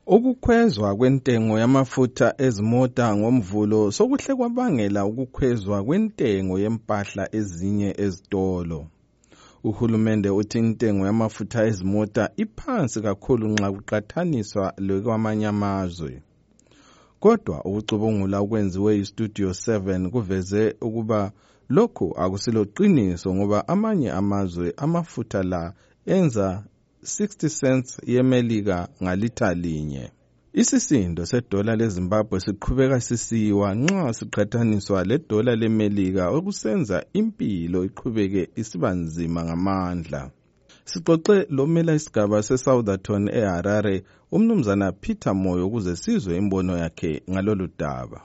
Ukukhwezwa kwentengo yamafutha ezimota ngomvulo sokuhle kwabangela ukukhwezwa kwentengo yempahla ezinye ezitolo. Uhulumende uthi intengo yamafutha ezimota iphansi kakhulu nxa kuqathaniswa lokwamanye amazwe. Kodwa ukucubungula okwenziwe iStudio 7 kuveze ukuba lokhu akusilo qiniso ngoba amanye amazwe amafutha la enza 60 cents yemelika ngalitha linye. Isisindo sedola leZimbabwe siqhubeka sisiwa nxa siqhathaniswa ledola lemelika okusenza impilo iqhubeke isiba nzima ngamandla. Sixoxe lomela isigaba seSoutherton eHarare umnumzana Peter Moyo ukuze sizwe imbono yakhe ngalolu daba.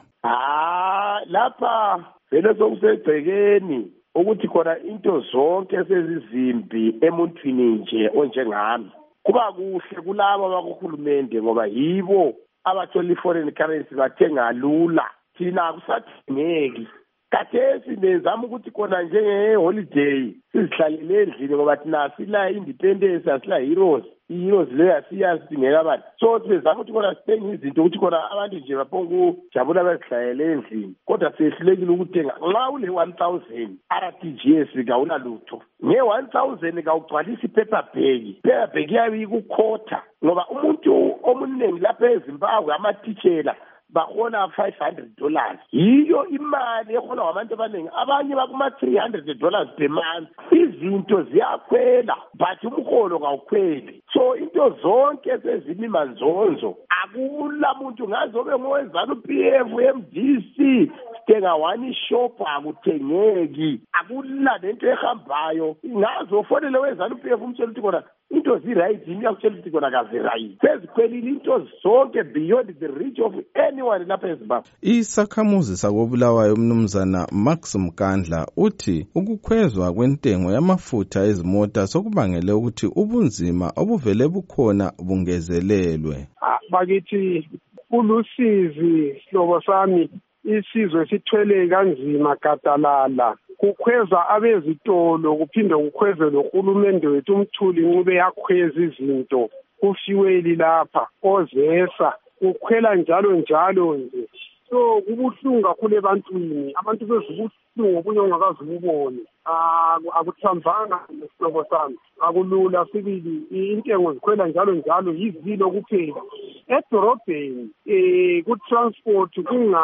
Lapha vele sokusegcekeni ukuthi khona into zonke sezizimbi emuntwini nje onjengami. Kuba kuhle kulabo abakuhulumende ngoba yibo abathola i-foreign currency bathenga lula. Thina akusathengeki. Kathesi nezama ukuthi khona njenge-holiday sizihlalele endlini ngoba thina sila independence asila heroes. I-heroes leyo asiyazi sidingeka abantu. So sizama ukuthi khona sithenge izinto ukuthi khona abantu nje baphonga ukujabula bezihlalele endlini. Kodwa sehlulekile ukuthenga. Nxa ule 1000 RTGS kawunalutho. Nge-1000 kawugcwalisa ipaper bag. Ipaper bag iyabe ikukhotha ngoba umuntu omuningi lapha eZimbabwe amatitshela bahola $500. Yiyo imali ehola ngabantu abaningi. Abanye bakuma $300 per month. Izinto ziyakhwela but umholo kawukhweli. So into zonke sezimimanzonzo. Akula muntu ngazobe ngowezana uPF MDC sithenga one shop akuthengeki. Akula lento ehambayo. Ngazofonele wezana uPF umtshela ukuthi kona into ziright yini yakutshela ukuthi kona kazi-right. Sezikhwelile into zonke beyond the reach of anyone lapha eZimbabwe. Isakhamuzi sakobulawayo umnumzana Max Mkandla uthi ukukhwezwa kwentengo yamafutha ezimota sokubangele ukuthi ubunzima obuvele bukhona bungezelelwe. Bakithi ulusizi hlobo sami isizwe sithwele kanzima gadalala. Kukhweza abezitolo kuphinde kukhweze lohulumende wethu umthuli ncube yakhweza izinto kufiweli lapha ozesa kukhwela njalo nje. So kubuhlungu kakhulu ebantwini abantu bezubuhlungu obunye ongakazi ubone. Akuthambanga nesihlobo sami akulula sibili intengo zikhwela njalo yizilo kuphela edorobheni ku-transport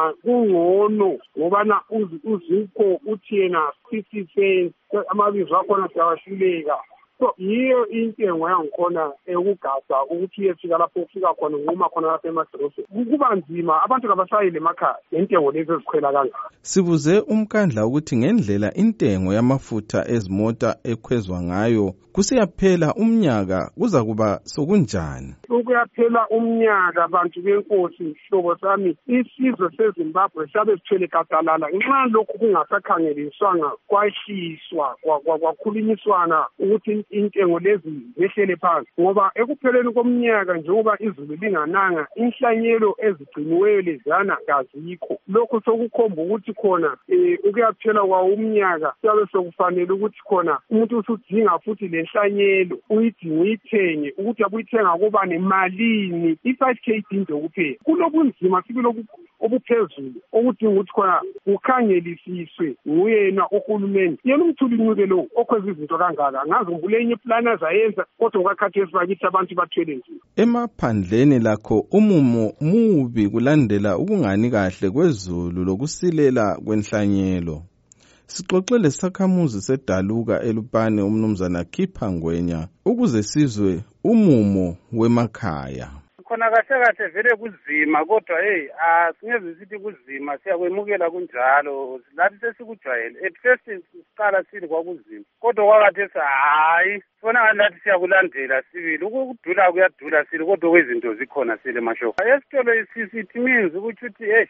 kungcono ngoba na uzikho uthi yena 50 cents amabizo akhona siyawahluleka. So yiyo intengo yangikhona ukugada ukuthi iyefika lapho ufika khona ngoma khona lapha emadorobheni kuba nzima abantu kabasayile emakhaya intengo lezi ezikhwela kangaka. Sibuze uMkandla ukuthi ngendlela intengo yamafutha ezimota ekhwezwa ngayo kusiyaphela umnyaka kuza kuba sokunjani. Ukuyaphela umnyaka abantu benkosi hlobo sami isizwe seZimbabwe sabe sithwele gadalala nxa lokhu kungasakhangeliswanga kwahliswa kwakhulunyiswana ukuthi intengo lezi zehlele phansi ngoba ekupheleni komnyaka njengoba izulu lingananga inhlanyelo ezigciniweyo lezana kazikho. Lokhu sokukhomba ukuthi khona ukuyaphela kwawo umnyaka siyabe sokufanele ukuthi khona umuntu usudinga futhi lenhlanyelo uyidinga uyithenge ukuthi abuyithenga kuba nemalini i5 kg kuphela. Kulobunzima sibili obuphezulu okudinga ukuthi khona kukhangelisiswe nguyena uhulumeni yena umthuli ncube lo okhweza izinto kangaka ngazi enye plan azayenza kodwa ngakhathesi bakithi abantu bathwele nje. Emaphandleni lakho umumo mubi kulandela ukungani kahle kwezulu lokusilela kwenhlanyelo. Sixoxele sakhamuzi seDaluka eLupane umnumzana Khipha Ngwenya ukuze sizwe umumo wemakhaya. Khona kahle vele kuzima kodwa singeze sithi kuzima siyakwemukela kunjalo lathi sesikujwayele at first siqala sili kwakuzima kodwa kwakhathesi hayi sibona ngathi siyakulandela sibili ukudula kuyadula sili kodwa kwezinto zikhona sile emashopu esitolo isithi means ukuthi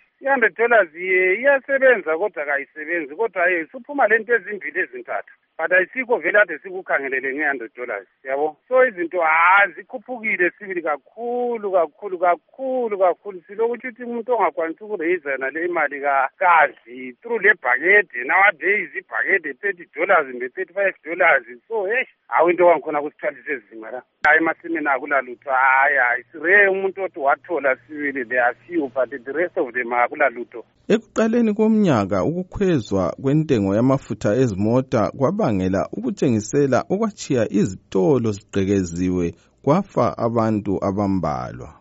$100 iyasebenza kodwa kayisebenzi kodwa suphuma lento ezimbili ezintathu but ayisikho vele ade sikukhangelele nge$100 yabo. So izinto zikhuphukile sibili kakhulu silokuthi umuntu ongakwanisa ukuraiza nale imali kazi through le bhakede nowadays ibhakede $30 and $35. So hawu into wangikhona kusithwalise zima la. Hayi emasimini akulalutho. Hayi sire umuntu othi wathola sibili there are few but the rest of them akulalutho. Ekuqaleni komnyaka ukukhwezwa kwentengo yamafutha ezimota kwabangela ukuthengisela okwachiya izitolo zigqekeziwe kwafa abantu abambalwa.